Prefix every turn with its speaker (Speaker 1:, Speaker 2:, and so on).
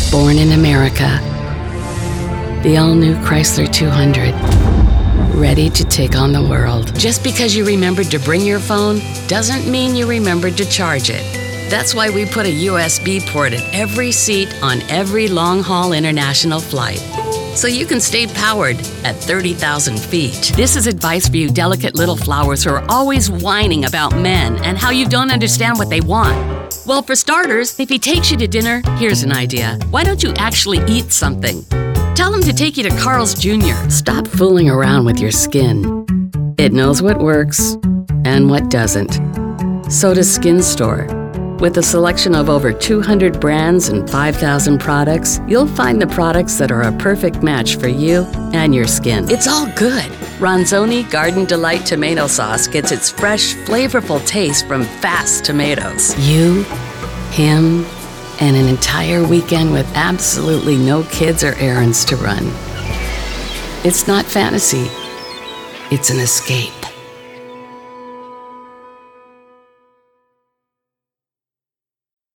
Speaker 1: Born in America. The all-new Chrysler 200. Ready to take on the world. Just because you remembered to bring your phone doesn't mean you remembered to charge it. That's why we put a USB port in every seat on every long-haul international flight, so you can stay powered at 30,000 feet. This is advice for you delicate little flowers who are always whining about men and how you don't understand what they want. Well, for starters, if he takes you to dinner, here's an idea. Why don't you actually eat something? Tell him to take you to Carl's Jr. Stop fooling around with your skin. It knows what works and what doesn't. So does Skin Store. With a selection of over 200 brands and 5,000 products, you'll find the products that are a perfect match for you and your skin. It's all good. Ronzoni Garden Delight tomato sauce gets its fresh, flavorful taste from Fast tomatoes. You, him, and an entire weekend with absolutely no kids or errands to run. It's not fantasy. It's an escape.